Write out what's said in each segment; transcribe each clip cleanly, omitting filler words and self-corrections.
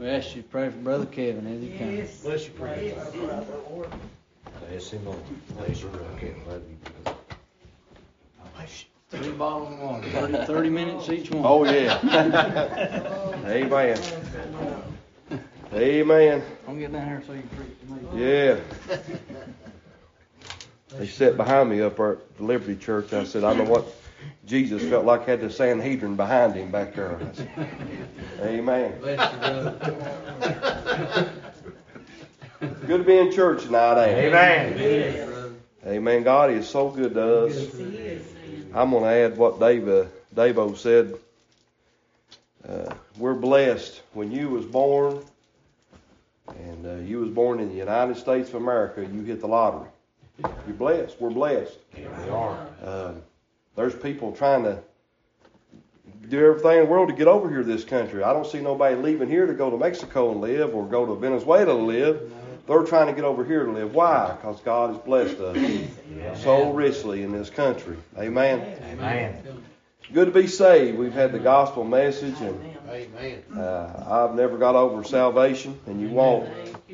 We ask you to pray for Brother Kevin as he comes. Bless you, pray. Bless him, Lord. Bless you, Brother Kevin. Love you, brother. 3 bottles of water, 30 minutes each one. Oh, yeah. Amen. Amen. I'll get down here so you can preach to me. Yeah. They sat behind me up there at the Liberty Church. I said, I know what Jesus felt like had the Sanhedrin behind him back there. I said, amen. Bless you, brother. Good to be in church tonight, ain't it? Amen. Yes, brother. Amen. God is so good to us. I'm going to add what Davo said. We're blessed. When you was born, and you was born in the United States of America, you hit the lottery. You're blessed. We're blessed. Yeah, we are. There's people trying to do everything in the world to get over here to this country. I don't see nobody leaving here to go to Mexico and live or go to Venezuela to live. They're trying to get over here to live. Why? Because God has blessed us so richly in this country. Amen. Amen. Good to be saved. We've had the gospel message, and Amen. I've never got over salvation, and you won't.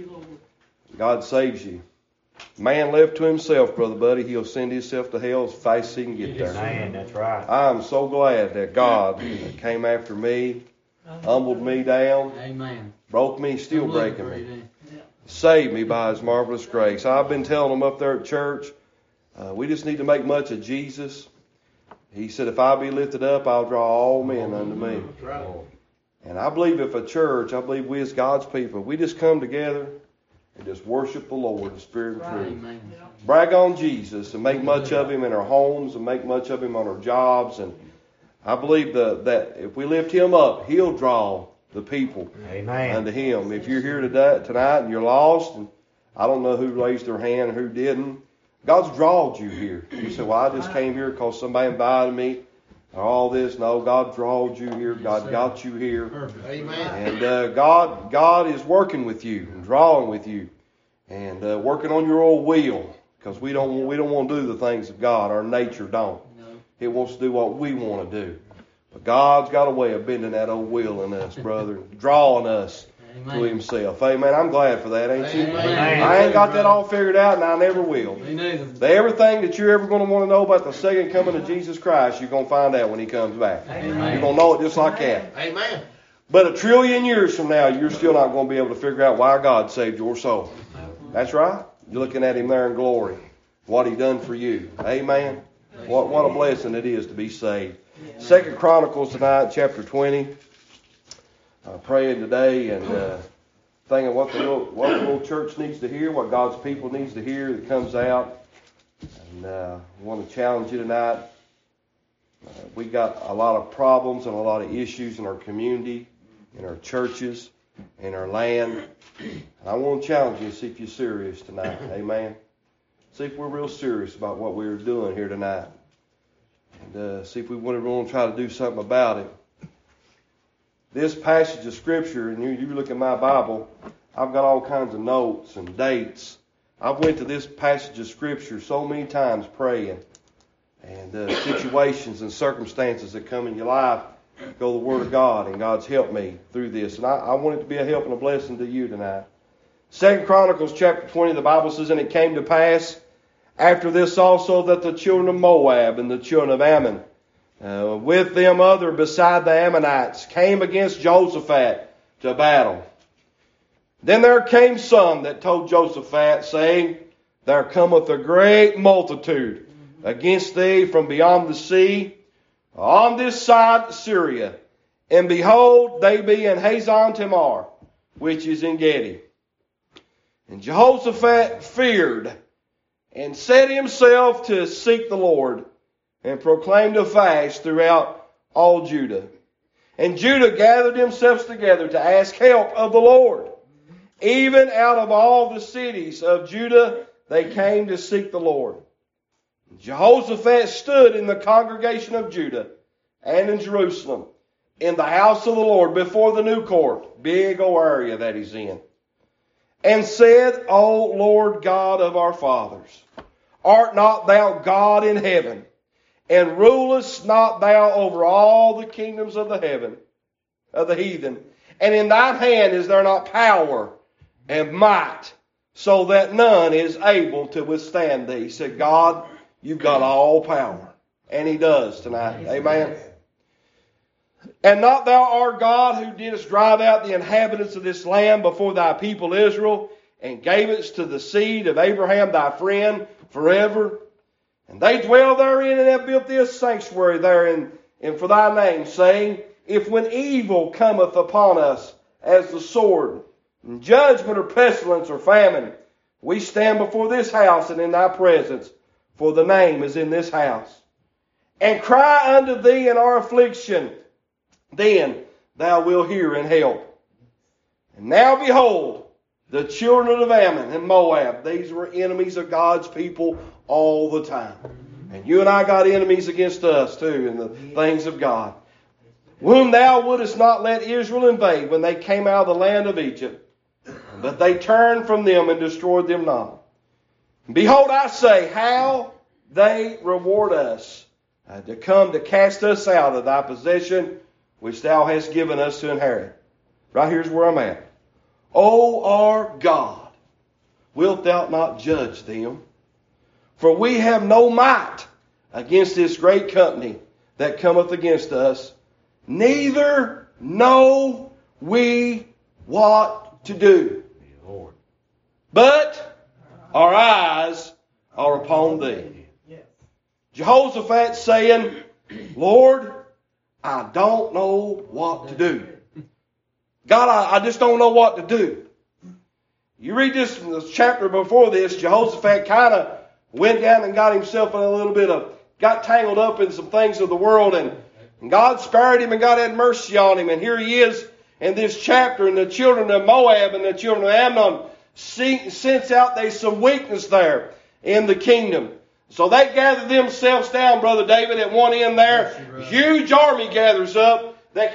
God saves you. Man left to himself, Brother Buddy, he'll send himself to hell as fast as he can get there. Amen. That's right. I'm so glad that God came after me, humbled me down, Amen. broke me, still breaking me, saved me by His marvelous grace. I've been telling them up there at church, we just need to make much of Jesus. He said, if I be lifted up, I'll draw all men unto me. And I believe if a church, I believe we as God's people, we just come together and just worship the Lord in spirit and truth. Amen. Brag on Jesus and make much of Him in our homes and make much of Him on our jobs. And I believe that if we lift Him up, He'll draw the people unto Him. If you're here tonight and you're lost, and I don't know who raised their hand and who didn't, God's drawed you here. You say, well, I just came here because somebody invited me or all this. No, God drawed you here. God got you here. Amen. And God is working with you and drawing with you and working on your old will, because we don't want to do the things of God. Our nature don't. It wants to do what we want to do. But God's got a way of bending that old will in us, brother, drawing us to Himself. Amen. I'm glad for that, ain't you? Amen. I ain't got that all figured out, and I never will. Me neither. Everything that you're ever going to want to know about the second coming of Jesus Christ, you're going to find out when He comes back. Amen. You're going to know it just like that. Amen. But 1 trillion years from now, you're still not going to be able to figure out why God saved your soul. That's right. You're looking at Him there in glory. What He done for you. Amen. What a blessing it is to be saved. 2 Chronicles tonight, chapter 20. Praying today and thinking what the little church needs to hear, what God's people needs to hear that comes out. And I want to challenge you tonight. We got a lot of problems and a lot of issues in our community, in our churches, in our land. And I want to challenge you to see if you're serious tonight. Amen. See if we're real serious about what we're doing here tonight. And see if we want to try to do something about it. This passage of Scripture, and you look at my Bible, I've got all kinds of notes and dates. I've went to this passage of Scripture so many times praying. And situations and circumstances that come in your life, go the Word of God, and God's helped me through this. And I want it to be a help and a blessing to you tonight. 2 Chronicles chapter 20, the Bible says, and it came to pass after this also that the children of Moab and the children of Ammon, with them other beside the Ammonites, came against Jehoshaphat to battle. Then there came some that told Jehoshaphat, saying, there cometh a great multitude against thee from beyond the sea, on this side Syria. And behold, they be in Hazon Tamar, which is in Gedi. And Jehoshaphat feared, and set himself to seek the Lord, and proclaimed a fast throughout all Judah. And Judah gathered themselves together to ask help of the Lord. Even out of all the cities of Judah, they came to seek the Lord. Jehoshaphat stood in the congregation of Judah and in Jerusalem, in the house of the Lord, before the new court, big old area that he's in, and said, O Lord God of our fathers, art not thou God in heaven, and rulest not thou over all the kingdoms of the heathen, And in thine hand is there not power and might, so that none is able to withstand thee. He said, God, you've got all power. And He does tonight. Amen. And not thou art God who didst drive out the inhabitants of this land before thy people Israel, and gavest to the seed of Abraham thy friend forever. And they dwell therein and have built this sanctuary therein, and for thy name, saying, if when evil cometh upon us as the sword, and judgment or pestilence or famine, we stand before this house and in thy presence, for the name is in this house. And cry unto thee in our affliction, then thou wilt hear and help. And now behold, the children of Ammon and Moab, these were enemies of God's people all the time. And you and I got enemies against us too in the things of God. Whom thou wouldest not let Israel invade when they came out of the land of Egypt. But they turned from them and destroyed them not. Behold, I say, how they reward us to come to cast us out of thy possession, which thou hast given us to inherit. Right here's where I'm at. O our God, wilt thou not judge them? For we have no might against this great company that cometh against us, neither know we what to do. But our eyes are upon thee. Jehoshaphat saying, Lord, I don't know what to do. God, I just don't know what to do. You read this chapter before this, Jehoshaphat kind of went down and got himself in a little bit of, got tangled up in some things of the world, and God spared him and God had mercy on him. And here he is in this chapter, and the children of Moab and the children of Ammon sense out there's some weakness there in the kingdom. So they gather themselves down, Brother David, at one end there. Huge army gathers up. They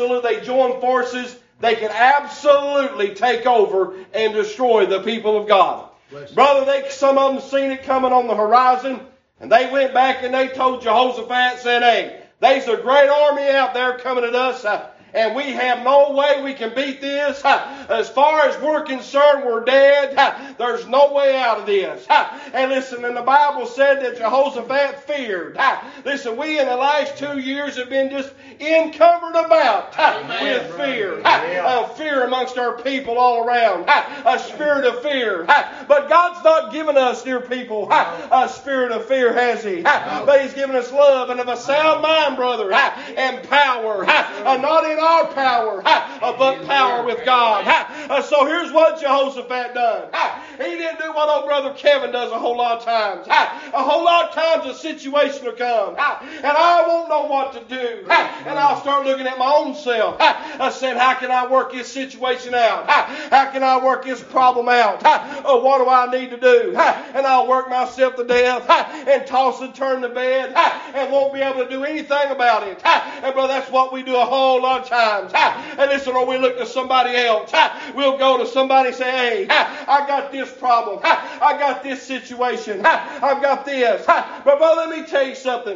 join forces. They can absolutely take over and destroy the people of God. Brother, some of them seen it coming on the horizon, and they went back and they told Jehoshaphat, said, hey, there's a great army out there coming at us, and we have no way we can beat this. As far as we're concerned, we're dead. There's no way out of this. And listen, and the Bible said that Jehoshaphat feared. Listen, we in the last 2 years have been just encumbered about with fear. Fear amongst our people all around. A spirit of fear. But God's not given us, dear people, a spirit of fear, has He? But He's given us love and of a sound mind, brother, and power. Not in our power, but power with God. So here's what Jehoshaphat done. He didn't do what old brother Kevin does a whole lot of times. A whole lot of times a situation will come, and I won't know what to do. And I'll start looking at my own self. I said, how can I work this situation out? How can I work this problem out? What do I need to do? And I'll work myself to death and toss and turn the bed and won't be able to do anything about it. And brother, that's what we do a whole lot of times. And listen, or we look to somebody else. We'll go to somebody and say, hey, I got this problem. I got this situation. I've got this. But brother, let me tell you something.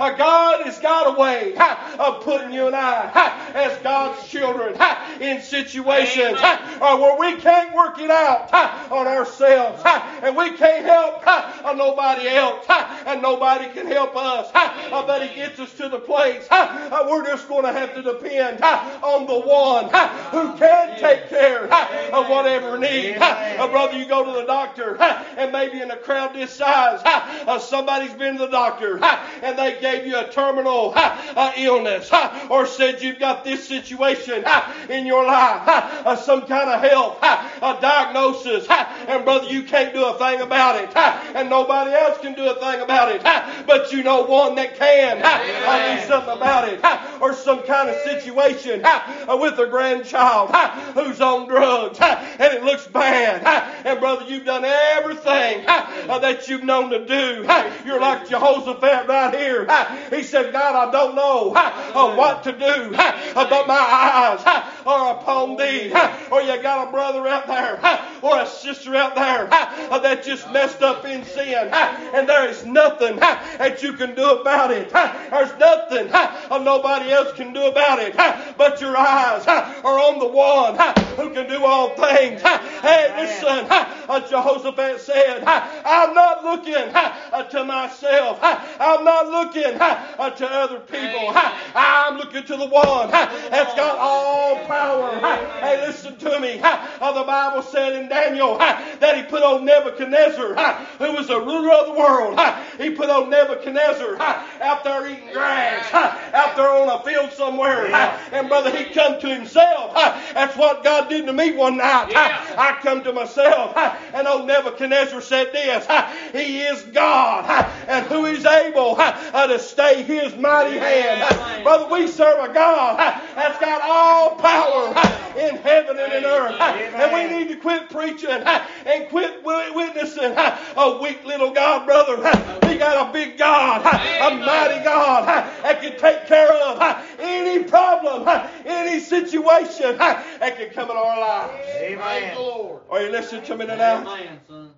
God has got a way of putting you and I as God's children in situations where we can't work it out on ourselves, and we can't help nobody else, and nobody can help us. But He gets us to the place we're just going to have to depend on the one who can take care of whatever need. Brother, you go to the doctor, and maybe in a crowd this size, somebody's been to the doctor, and they gave you a terminal illness, or said you've got this situation in your life, some kind of health, a diagnosis, and brother, you can't do a thing about it, and nobody else can do a thing about it, but you know one that can do something about it, or some kind of situation with a grandchild who's on drugs, and it looks bad. And brother, you've done everything that you've known to do. You're like Jehoshaphat right here. He said, God, I don't know what to do, but my eyes are upon thee. Or you got a brother out there or a sister out there that just messed up in sin, and there is nothing that you can do about it. There's nothing nobody else can do about it, but your eyes are on the one who can do all things. Hey, listen, Jehoshaphat said, I'm not looking to myself. I'm not looking to other people. I'm looking to the one that's got all power. Hey, listen to me. The Bible said in Daniel that he put on Nebuchadnezzar, who was the ruler of the world. He put on Nebuchadnezzar out there eating grass, out there on a field somewhere. And brother, he come to himself. That's what God did to me one night. I come to myself, and old Nebuchadnezzar said this, He is God, and who is able to stay His mighty hand. Brother, we serve a God that's got all power in heaven and in earth. And we need to quit preaching and quit witnessing a weak little God, brother. We got a big God, a mighty God that can take care of any problem, any situation that can come in our lives. Amen. Are you listening to me tonight? Amen, son.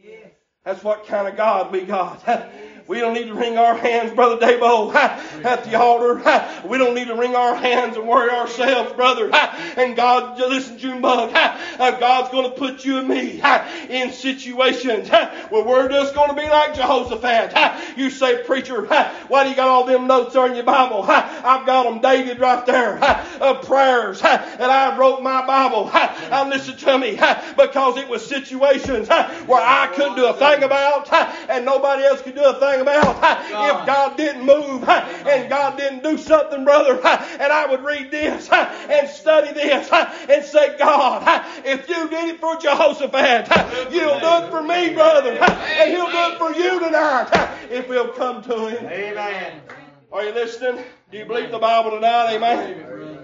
That's what kind of God we got. We don't need to wring our hands, Brother Dabo, at the altar. We don't need to wring our hands and worry ourselves, brother. And God, listen, Junebug, God's going to put you and me in situations where we're just going to be like Jehoshaphat. You say, preacher, why do you got all them notes there in your Bible? I've got them dated right there. Prayers that I wrote in my Bible. Listen to me, because it was situations where I couldn't do a thing about and nobody else could do a thing about if God didn't move and God didn't do something, brother. And I would read this and study this and say, God, if you did it for Jehoshaphat, you'll do it for me, brother. And He'll do it for you tonight if we'll come to Him. Amen. Are you listening? Do you believe the Bible tonight? Amen.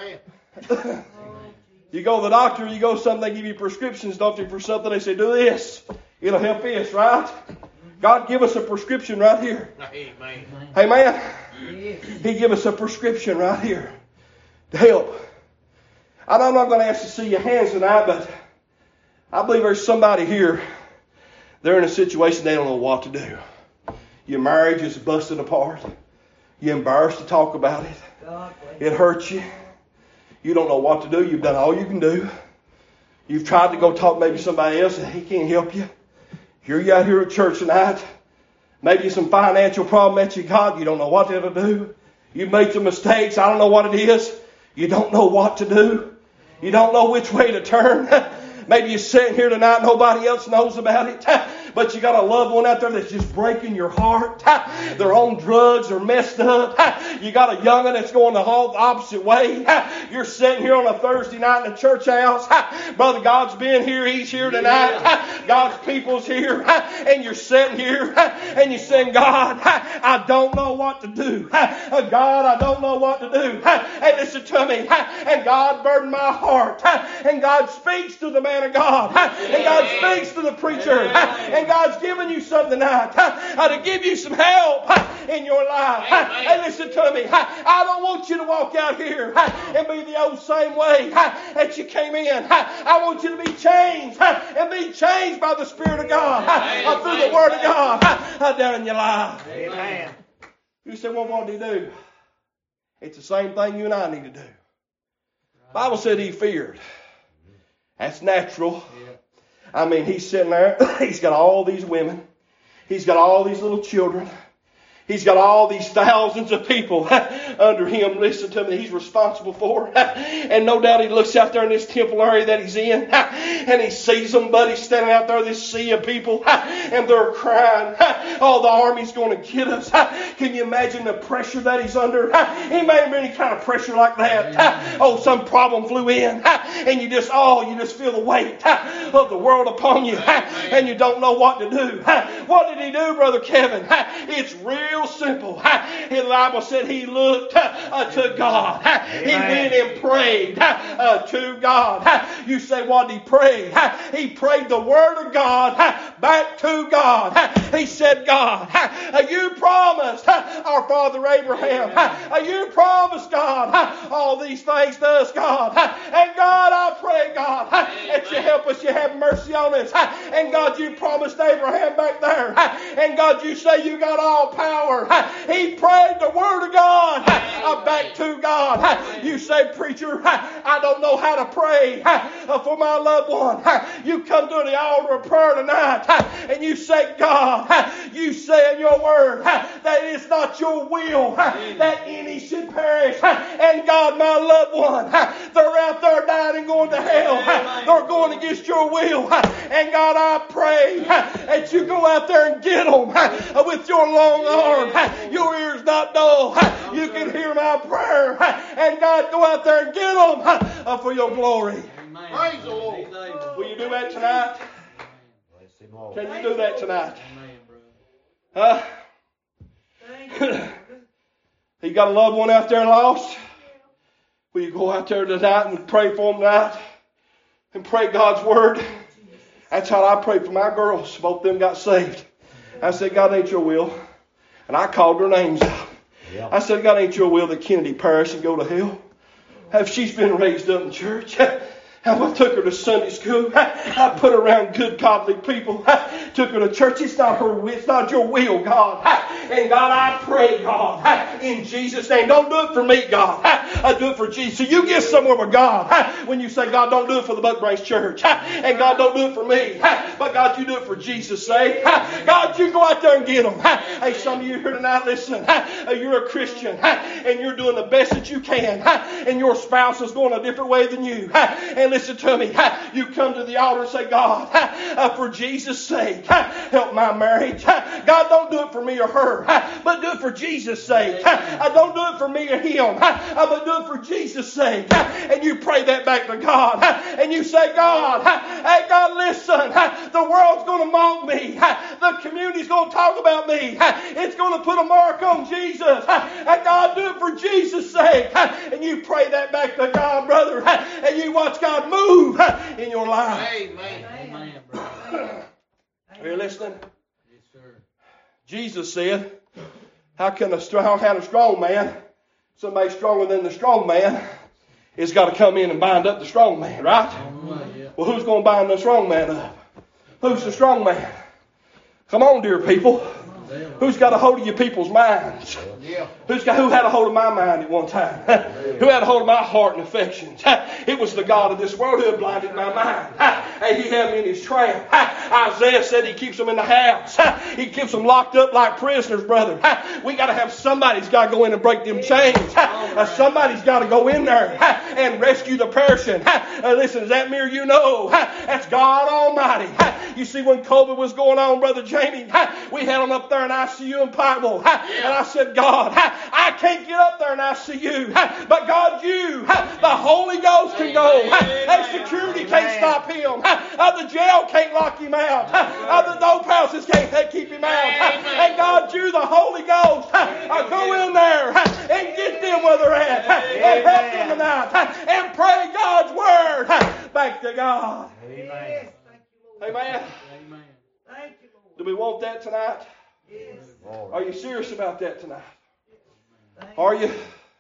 Amen. You go to the doctor, you go something, they give you prescriptions, don't they, for something. They say, do this. It'll help this, right? God give us a prescription right here. Amen. Amen. He give us a prescription right here to help. And I'm not going to ask to see your hands tonight, but I believe there's somebody here. They're in a situation they don't know what to do. Your marriage is busted apart. You're embarrassed to talk about it. It hurts you. You don't know what to do. You've done all you can do. You've tried to go talk maybe to somebody else and he can't help you. Here you out here at church tonight. Maybe some financial problem that you got. You don't know what to do. You've made some mistakes. I don't know what it is. You don't know what to do. You don't know which way to turn. Maybe you're sitting here tonight, nobody else knows about it. But you got a loved one out there that's just breaking your heart. They're on drugs, they're messed up. You got a young'un that's going the whole opposite way. You're sitting here on a Thursday night in the church house. Brother, God's been here, He's here tonight. God's people's here. And you're sitting here and you're saying, God, I don't know what to do. God, I don't know what to do. Hey, listen to me. And God burdened my heart. And God speaks to the man of God. And God speaks to the preacher. And God's given you something tonight to give you some help in your life. Hey, listen to me. I don't want you to walk out here and be the old same way that you came in. I want you to be changed and be changed by the Spirit of God through the Word of God down in your life. Amen. You say, well, what did he do? It's the same thing you and I need to do. The Bible said he feared. That's natural. I mean, he's sitting there. He's got all these women. He's got all these little children. He's got all these thousands of people under him. Listen to me. He's responsible for. And no doubt he looks out there in this temple area that he's in. And he sees them, buddy, standing out there, this sea of people. And they're crying. Oh, the army's going to get us. Can you imagine the pressure that he's under? He may have any kind of pressure like that. Oh, some problem flew in. And you just feel the weight of the world upon you. And you don't know what to do. What did he do, Brother Kevin? It's real real simple. The Bible said he looked to God. He went and prayed to God. You say, what did he pray? He prayed the Word of God back to God. He said, God, you promised our father Abraham. You promised, God, all these things to us, God. And God, I pray, God, that you help us. You have mercy on us. And God, you promised Abraham back there. And God, you say you got all power. He prayed the Word of God back to God. You say, preacher, I don't know how to pray for my loved one. You come to the altar of prayer tonight and you say, God, you say in your Word that it's not your will that any should perish. And God, my loved one, they're out there dying and going to hell. They're going against your will. And God, I pray that you go out there and get them with your long arm. Your ears not dull. You can hear my prayer. And God, go out there and get them for your glory. Praise the Lord. Will you do that tonight? Can you do that tonight? You got a loved one out there lost? Will you go out there tonight and pray for them tonight? And pray God's Word? That's how I prayed for my girls. Both of them got saved. I said, God, ain't your will. And I called their names out. I said, God, ain't your will that Kennedy perish and go to hell. Have she's been raised up in church? I took her to Sunday school. I put her around good, godly people. Took her to church. It's not her will. It's not your will, God. And God, I pray, God, in Jesus' name. Don't do it for me, God. I do it for Jesus. So you get somewhere with God when you say, God, don't do it for the Buck Branch Church. And God, don't do it for me. But God, you do it for Jesus' sake. God, you go out there and get them. Hey, some of you here tonight, listen. You're a Christian. And you're doing the best that you can. And your spouse is going a different way than you. And listen to me. You come to the altar and say, God, for Jesus' sake, help my marriage. God, don't do it for me or her, but do it for Jesus' sake. Don't do it for me or him, but do it for Jesus' sake. And you pray that back to God. And you say, God, hey, God, listen. The world's going to mock me. The community's going to talk about me. It's going to put a mark on Jesus. And God, do it for Jesus' sake. And you pray that back to God, brother. And you watch God move in your life. Amen, brother. Are you listening? Yes, sir. Jesus said, how can a strong man, somebody stronger than the strong man, is got to come in and bind up the strong man, right? Well, who's going to bind the strong man up? Who's the strong man? Come on, dear people. Who's got a hold of your people's minds? Who had a hold of my mind at one time? Who had a hold of my heart and affections? It was the God of this world who had blinded my mind. He had me in his trap. Isaiah said he keeps them in the house. He keeps them locked up like prisoners, brother. We got to have somebody's got to go in and break them chains. Somebody's got to go in there and rescue the perishing. Listen, is that mere you know? That's God Almighty. You see, when COVID was going on, Brother Jamie, we had him up there in ICU in Pikeville. And I said, God, I can't get up there in ICU. But God, you, the Holy Ghost can go. Security can't stop him. The jail can't lock him out. The dope houses can't keep him out. And God, you, the Holy Ghost, go in there and get them where they're at. And help them tonight. And pray God's word back to God. Amen. Amen. Amen. Thank you, Lord. Do we want that tonight? Yes. Are you serious about that tonight? Are you?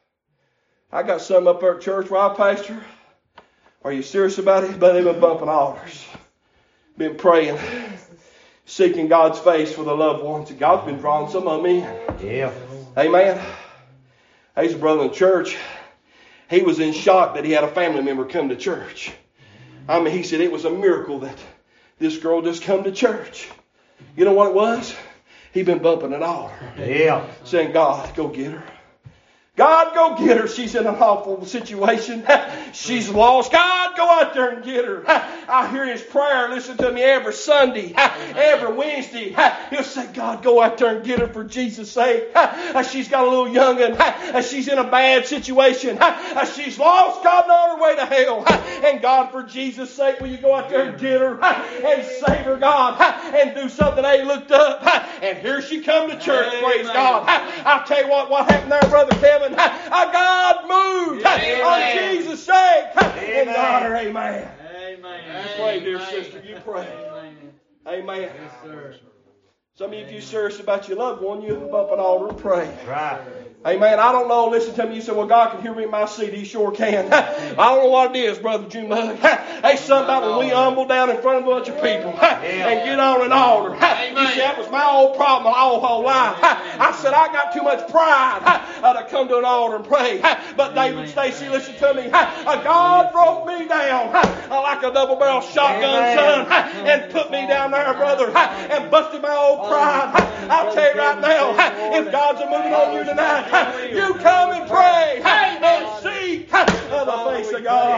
I got some up there at church where I pastor. Are you serious about it? But they've been bumping altars. Been praying. Seeking God's face for the loved ones. And God's been drawing some of them in. Yeah. Amen. He's a brother in the church. He was in shock that he had a family member come to church. I mean, he said it was a miracle that this girl just come to church. You know what it was? He'd been bumping an altar. Yeah. Saying, God, go get her. God, go get her. She's in an awful situation. She's lost. God, go out there and get her. I hear his prayer. Listen to me every Sunday, every Wednesday. He'll say, God, go out there and get her for Jesus' sake. She's got a little young'un. She's in a bad situation. She's lost. God, on her way to hell. And God, for Jesus' sake, will you go out there and get her and save her, God, and do something. They looked up, and here she come to church. Praise God. I'll tell you what happened there, Brother Kevin. God moved on Jesus' sake. And God, amen. Amen. You pray, dear sister. You pray. Amen. Yes, sir. Some of you, if you're serious about your loved one, you lift up an altar and pray. Right. Amen. I don't know. Listen to me. You say, well, God can hear me in my seat. He sure can. I don't know what it is, Brother June Mug. Hey, something about when we humble down in front of a bunch of people and get on an altar. You see, that was my old problem my whole life. I said, I got too much pride to come to an altar and pray. But David Stacy, listen to me. God broke me down like a double-barrel shotgun, son, and put me down there, brother, and busted my old pride. I'll tell you right now, if God's a moving on you tonight, you come and pray and seek the face of God.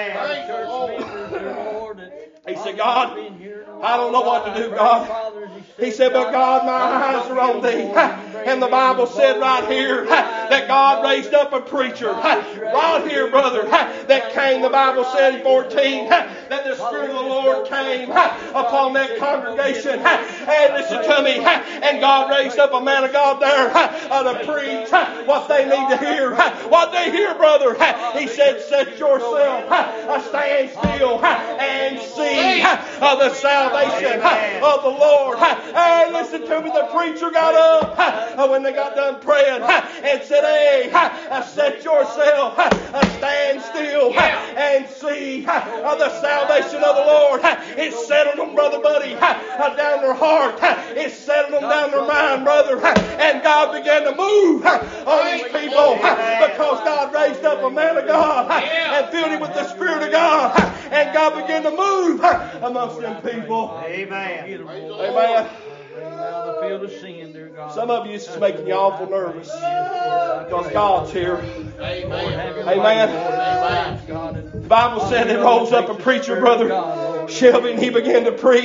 He said, God, I don't know what to do, God. He said, but God, my eyes are on thee. And the Bible said right here that God raised up a preacher. Right here, brother, that came, the Bible said in 14, that the Spirit of the Lord came upon that congregation. And listen to me, and God raised up a man of God there to preach what they need to hear. What they hear, brother, he said, set yourself, stand still, and see the salvation of the Lord. And listen to me, the preacher got up when they got done praying and said, hey, set yourself, stand still, and see the salvation of the Lord. It settled them, Brother Buddy, down their heart. It settled them down their mind, brother. And God began to move on these people because God raised up a man of God and filled him with the Spirit of God. And God began to move amongst them people. Amen. Amen. Some of you, this is making you awful nervous because God's here. Amen. The Bible said it rose up a preacher, Brother Shelby, and he began to preach.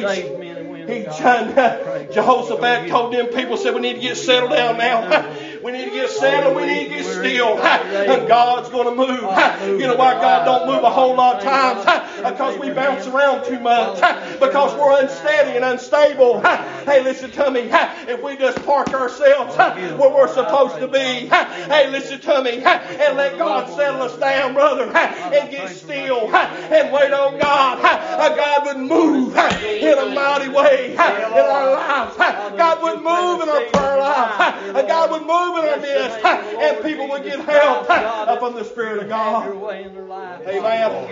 Jehoshaphat told them people, said, we need to get settled down now. We need to get settled. We need to get still. And God's going to move. You know why God don't move a whole lot of times? Because we bounce around too much. Because we're unsteady and unstable. Hey, listen to me. If we just park ourselves where we're supposed to be. Hey, listen to me. And let God settle us down, brother. And get still. And wait on God. God would move in a mighty way in our lives. God would move in our prayer life. God would move in our midst, and people would get help from the Spirit of God. Amen.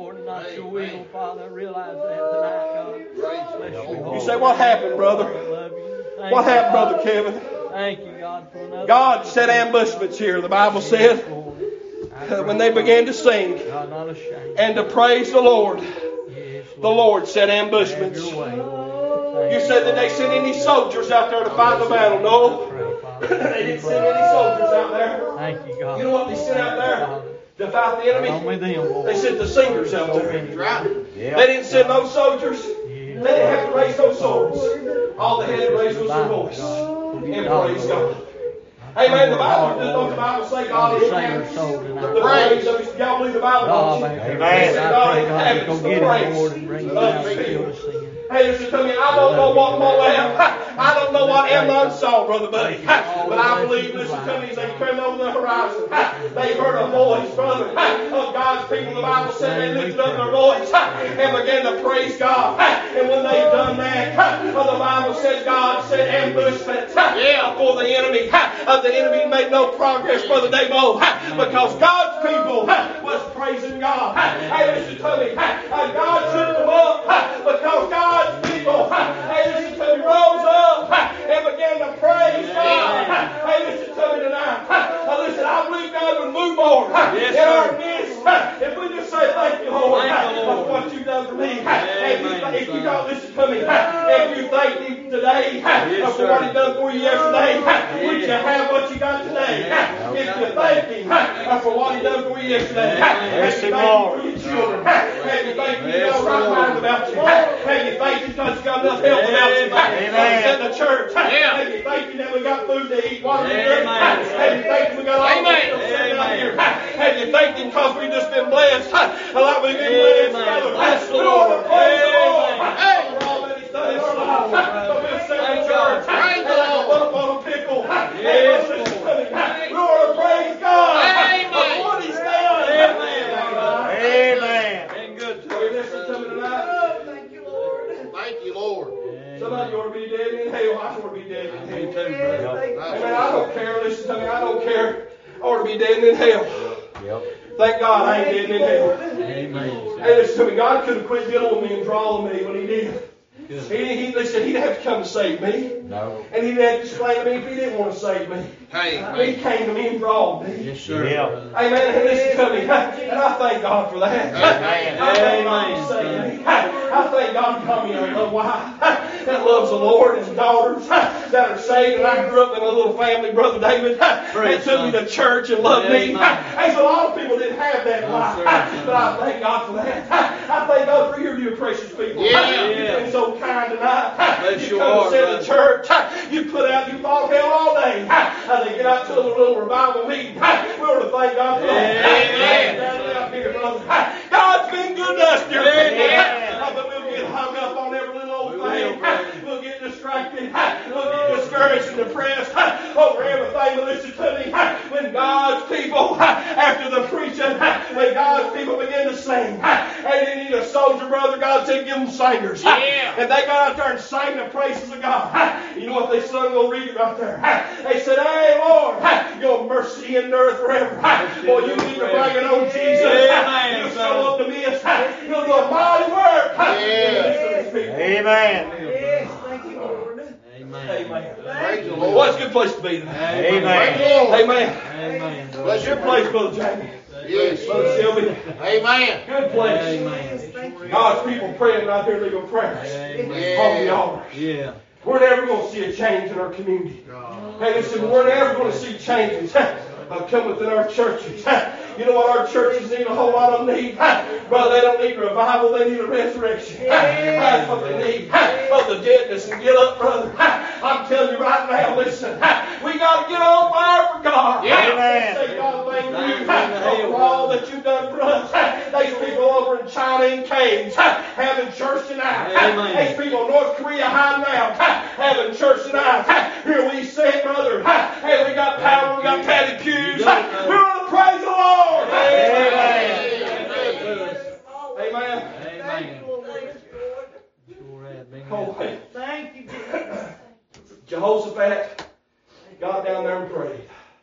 You say, what happened, brother? What happened, Brother Kevin? Thank you, God, for another. God set ambushments here. The Bible said when they began to sing and to praise the Lord set ambushments. You said that they sent any soldiers out there to fight the battle. No. They didn't send any soldiers out there. Thank you, God. You know what they sent out there to fight the enemy? They sent the singers out there. They didn't send no soldiers. They didn't have to raise no swords. All they had to raise was their voice. And praise God. Amen. The Bible say God is the praise of His. Y'all believe the Bible, don't you? Amen. God inhabits the praise of His people. Hey, listen to me. I don't know what Moab, I don't know what Ammon saw, Brother Buddy. But I believe, listen to me, as they came over the horizon, they heard a voice, brother, of God's people. The Bible said they lifted up their voice and began to praise God. And when they done that, the Bible said God set ambushments for the enemy. The enemy made no progress, Brother Dabo, because God's people was praising God. Hey, listen to me. God took them up because God's people, hey, listen to me, rose up and began to praise God. Hey, listen to me tonight. Listen, I believe God would move more in our midst if we just say thank you, Lord, for what you've done for me. And if you don't listen to me, if you thank Him today for what He done for you yesterday, would you have what you got today? If you thank Him for what He done for you yesterday, have you thanked Him for your children? Have you thanked Him you got a right mind about you? Have you thanked Him because you got enough help without you? In the church, have you thanked Him that we got food to eat, water to drink? Have you thanked Him we got all the people sitting out here? Have you thanked Him because we just been blessed? Like we've been blessed, brother. We want to praise the Lord for all that He's done in our lives. So we'll sing in church like a bump on a pickle. We want to praise God for what He's done. Amen. Ain't good to Are you listening to me tonight? Thank you, Lord. Thank you, Lord. Somebody ought to be dead in hell. I ought to be dead in Me hell. too, brother. Thank you. Amen. I don't care. Listen to me. I don't care. I ought to be dead in hell. Yep. Thank God I ain't dead in hell. Amen. Hey, listen to me. God could have quit dealing with me and drawing me when He did. Listen, He didn't have to come to save me. No. And He didn't have to explain to me if He didn't want to save me. He came to me and drawed me. Yes, sir. Yeah. brother. Amen. And listen to me. And I thank God for that. Amen. I thank God for saving me. I thank God for coming here a wife that loves the Lord and His daughters that are saved. And I grew up in a little family, Brother David, that took me to church and loved me. There's a lot of people that didn't have that life. But I thank God for that. I thank God for your dear precious people. You've been so kind tonight. You come to sit in church. You put out, you fought hell all day. They get out to a little revival meeting. We want to thank God for that. Down here, brother. God's been good to us, dear people. But we'll get hung up on every little old thing. We'll get distracted. We'll get discouraged and depressed over everything. But listen to me. When God's people, after the preaching, when God's people begin to sing, and they need a soldier, brother, God said, give them singers. And they got out there and sang the praises of God. You know what they sung? We'll read it right there. They said, hey, Lord, your mercy endureth forever. Boy, you need to bring it on Jesus. You show up to this. You'll do a mighty work. Amen. Yes, thank you, Lord. Amen. Amen. Praise the Lord. Well, it's a good place to be tonight. Amen. Amen. Amen. It's a good place, Brother Jamie. Yes. Brother Sylvia. Amen. Good place. Yes, thank you. God's people praying right here, leaving prayers on the altars. Yeah. We're never going to see a change in our community. Hey, listen, we're never going to see changes come within our churches. You know what our churches need a whole lot of need? Brother, they don't need revival, they need a resurrection. That's what they need. Brother Deadness and get up, brother. I'm telling you right now, listen, we got to get on fire for God. Amen. Say, God, thank you for all that you've done for us. There's people over in China in caves having church tonight. There's people in North Korea hiding out having church tonight. Here we sit, brother. Hey, we got power, we got padded pews. We want to praise the Lord. Amen. Amen. Thank you, Lord. Sure have been Oh, good. hey. Thank you, Jesus. Jehoshaphat got down there and prayed.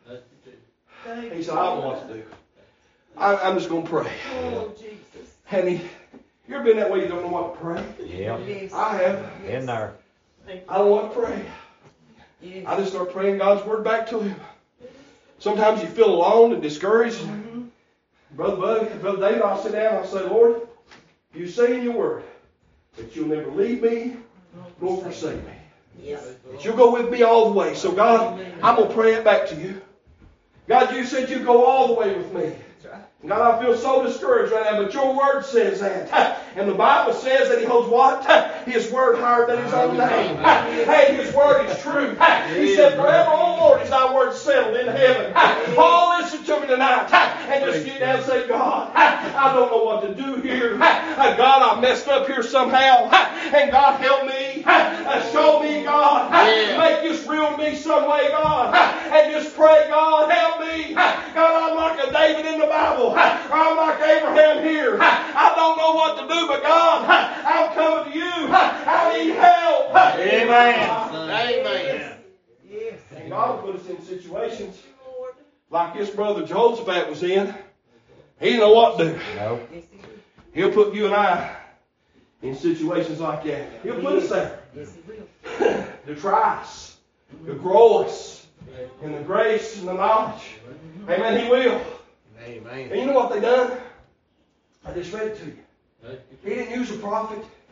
Thank He you. said, I don't know what to do. I'm just going to pray. Oh, Jesus. And you ever been that way you don't know what to pray? Yeah. Yes. I have. In there. I don't want to pray. Yes. I just start praying God's word back to Him. Sometimes you feel alone and discouraged. Brother David, I'll sit down and I'll say, Lord, you say in your word that you'll never leave me nor forsake me. Yes. That you'll go with me all the way. So God, I'm going to pray it back to you. God, you said you'd go all the way with me. God, I feel so discouraged right now, but your word says that. And the Bible says that He holds what? His word higher than His own name. Hey, His word is true. He said, forever, O Lord, is thy word settled in heaven. Oh, listen to me tonight. And just get down and say, God, I don't know what to do here. God, I messed up here somehow. And God, help me. Show me, God. Make this real to me some way, God. And just pray, God, help me. God, I'm like a David in the Bible. I'm like Abraham here. I don't know what to do, but God, I'm coming to you. I need help. Amen. Amen. Yes. And God will put us in situations like this brother Jehoshaphat was in. He didn't know what to do. No. Yes, he will. He'll put you and I in situations like that. He'll put us there Yes, he will. to try us, to grow us in the grace and the knowledge. Amen. He will. Amen. And you know what they done? I just read it to you. He didn't use a prophet.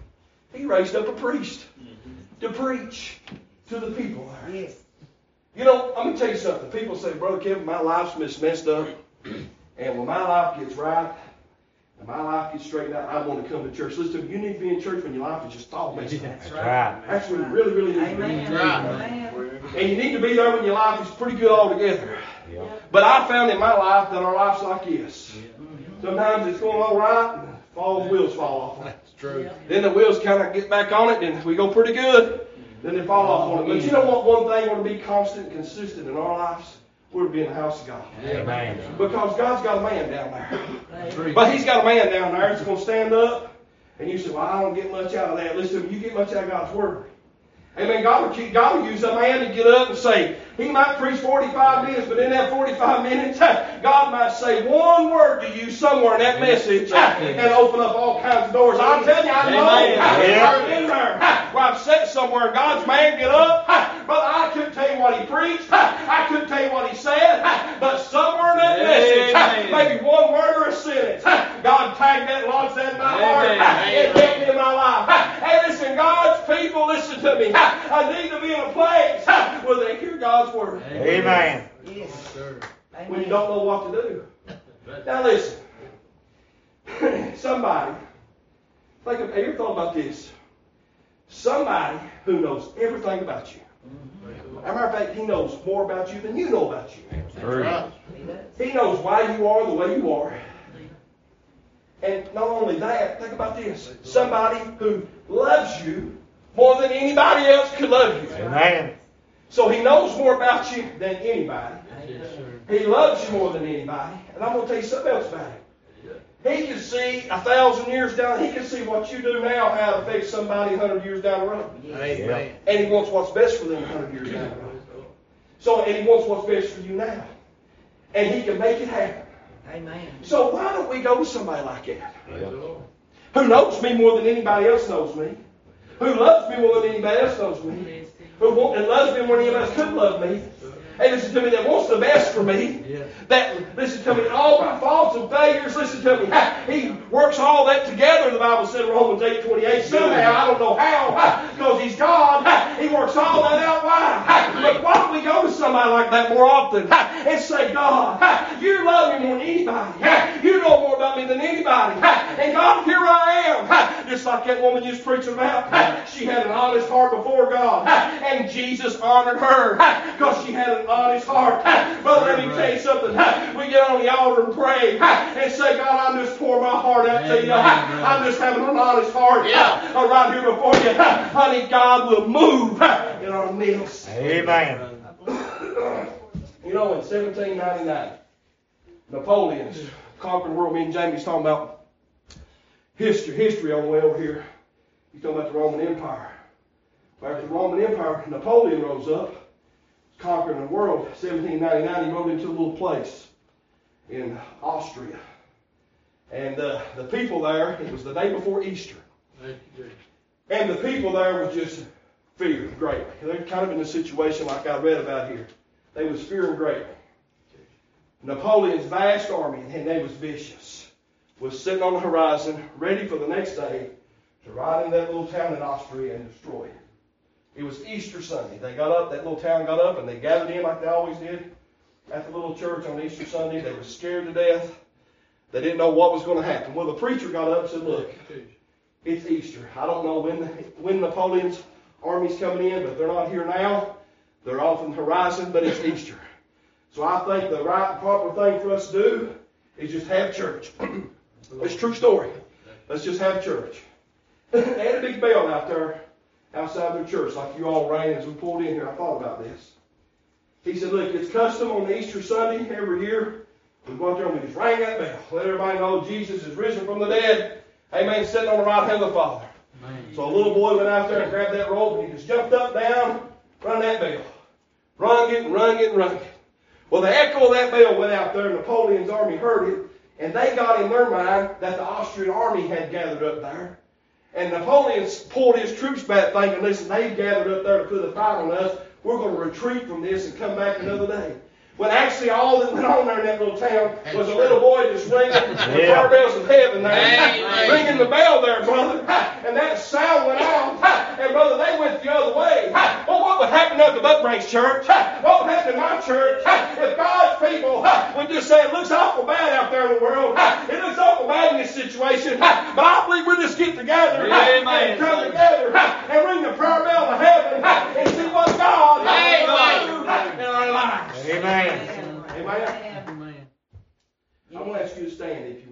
He raised up a priest to preach to the people there. Yes. You know, I'm going to tell you something. People say, Brother Kevin, my life's messed up. And when my life gets right, and my life gets straightened out, I want to come to church. Listen to me, you need to be in church when your life is just all messed up. That's right. That's when you really, really need to be. Amen. Right. Amen. And you need to be there when your life is pretty good altogether. Yeah. But I found in my life that our life's like this. Sometimes it's going all right, and the wheels fall off. That's true. Then the wheels kind of get back on it, and we go pretty good. Then they fall off on it. But you know what? One thing ought to be constant and consistent in our lives? We're to be in the house of God. Amen. Because God's got a man down there. Amen. But He's got a man down there that's going to stand up. And you say, well, I don't get much out of that. Listen, to me, you get much out of God's Word. Amen. God will use a man to get up and say, he might preach 45 minutes, but in that 45 minutes, God might say one word to you somewhere in that message and open up all kinds of doors. I'm telling you, I know. I've been there. Where I've sat somewhere and God's man get up. Brother, I couldn't tell you what he preached. I couldn't tell you what he said. But somewhere in that message, maybe one word or a sentence, God tagged that, lodged that in my heart. It helped me in my life. Hey, listen, God's people, listen to me. I need to be in a place where they hear God's word. Amen. Yes. Sir. When you don't know what to do. Now listen. Somebody, have you ever thought about this? Somebody who knows everything about you. As a matter of fact, he knows more about you than you know about you. That's right. He does. He knows why you are the way you are. And not only that, think about this. Somebody who loves you more than anybody else could love you. Amen. So he knows more about you than anybody. Yes, sir. He loves you more than anybody. And I'm going to tell you something else about it. He can see 1,000 years down. He can see what you do now, how it affects somebody 100 years down the road. Amen. And he wants what's best for them 100 years down the road. So, and he wants what's best for you now. And he can make it happen. Amen. So why don't we go to somebody like that? Yeah. Who knows me more than anybody else knows me? Who loves me more than anybody else knows me? Who loves me more than anybody else could love me? Hey, listen to me, that wants the best for me. Yeah. That, listen to me, all my faults and failures, listen to me. He works all that together, the Bible said in Romans 8:28. Somehow, I don't know how, because He's God. He works all that out. Why? But why don't we go to somebody like that more often and say, God, you love me more than anybody. You know more about me than anybody. And God, here I am. Just like that woman you was preaching about. She had an honest heart before God. And Jesus honored her because she had an honest heart. Brother, let me tell you something. We get on the altar and pray and say, God, I'm just pouring my heart out to you. I'm just having an honest heart right here before you. Honey, God will move in our midst. Amen. You know, in 1799, Napoleon's conquering the world. Me and Jamie's talking about history on the way over here. He's talking about the Roman Empire. After the Roman Empire, Napoleon rose up, conquering the world. 1799, he rode into a little place in Austria. And the people there, it was the day before Easter. And the people there were just fearing greatly. They're kind of in a situation like I read about here. They was fearing greatly. Napoleon's vast army, and they was vicious, was sitting on the horizon, ready for the next day to ride in that little town in Austria and destroy it. It was Easter Sunday. They got up, that little town got up, and they gathered in like they always did at the little church on Easter Sunday. They were scared to death. They didn't know what was going to happen. Well, the preacher got up and said, look, it's Easter. I don't know when Napoleon's army's coming in, but they're not here now. They're off on the horizon, but it's Easter. So I think the right and proper thing for us to do is just have church. It's a true story. Let's just have church. They had a big bell out there outside their church, like you all rang as we pulled in here. I thought about this. He said, look, it's custom on the Easter Sunday every year. We go out there and we just ring that bell. Let everybody know Jesus is risen from the dead. Amen. Sitting on the right hand of the Father. Amen. So a little boy went out there and grabbed that rope and he just jumped up, down, rung that bell. Rung it and rung it and rung it. Well, the echo of that bell went out there. Napoleon's army heard it. And they got in their mind that the Austrian army had gathered up there. And Napoleon pulled his troops back thinking, listen, they've gathered up there to put a fight on us. We're going to retreat from this and come back another day. When actually all that went on there in that little town was a little boy just ringing the bar bells of heaven there. Ringing the bell there, brother. And that sound went to Buck Branch Church. What would happen to my church if God's people would just say, it looks awful bad out there in the world. It looks awful bad in this situation. But I believe we'll just get together and come together and ring the prayer bell to heaven and see what God will do in our lives. Amen. Amen. Amen. I want to ask you to stand if you